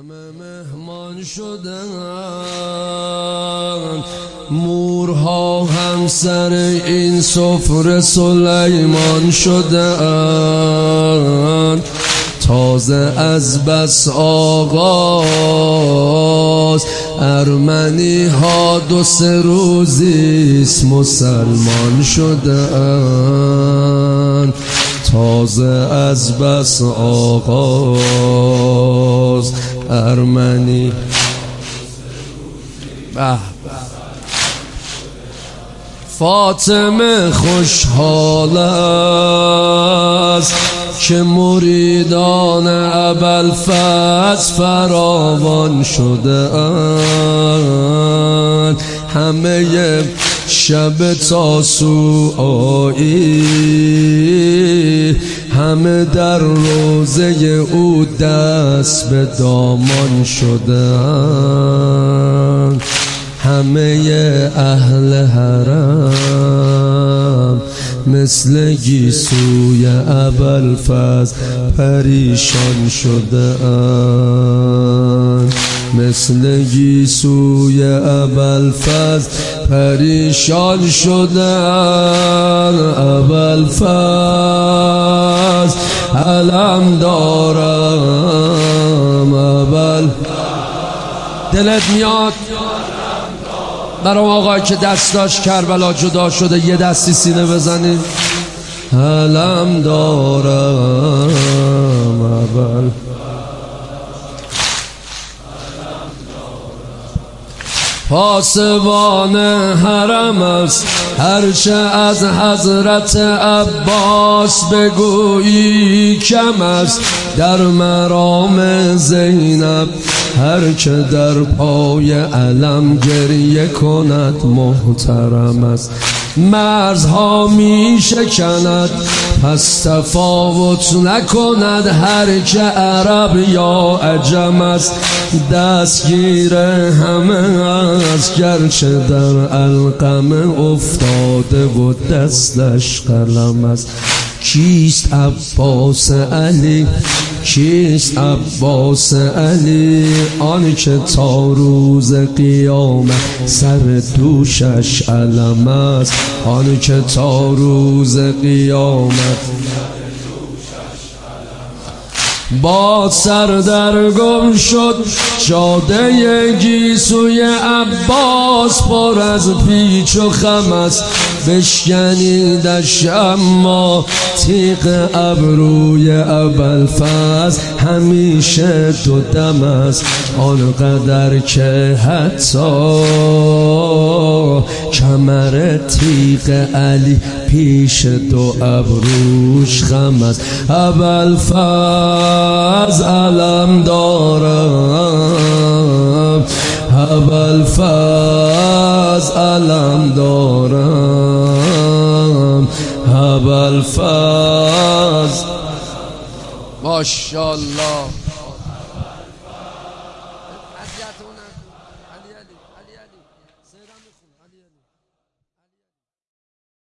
همه مهمان شدن، مورها هم سر این سفره سلیمان شدن. تازه از بس آغاز ارمنی ها 2-3 روزیست مسلمان شدن. تازه از بس آغاز ارمنی فاطمه خوشحال است که مریدان ابوالفضل فراوان شده‌اند. همه شب تاسوعایی همه در روضه او دست به دامان شده‌اند. همه اهل حرم مثل گیسوی ابوالفضل پریشان شده‌اند. مثل گیسوی ابوالفضل پریشان شده‌اند. ابوالفضل علم دارم دلت میاد برام آقای که دستاش کربلا جدا شده یه دستی سینه بزنید. علم دارم اول پاسبان حرم است، هرچه از حضرت عباس بگویی کم است. در مرام زینب هر که در پای علم گریه کند محترم است. مرزها می شکند پس تفاوت نکند هر که عرب یا عجم است. دستگیر همه است گرچه در علقمه افتاده و دستش قلم است. کیست عباس علی؟ کیست عباس علی؟ آن که تا روز قیامت سر دوشش علم است. آن که تا روز قیامت با سر در گم شد جاده گیسوی عباس پر از پیچ و خم است. بشکنیدش اما تیغ ابروی ابوالفضل همیشه 2 دم است. آنقدر که حتی کمر تیغ علی پیش 2 ابروش خم است. ابوالفضل علم دارم، ابوالفضل علم دارم، ابوالفضل ماشاءالله.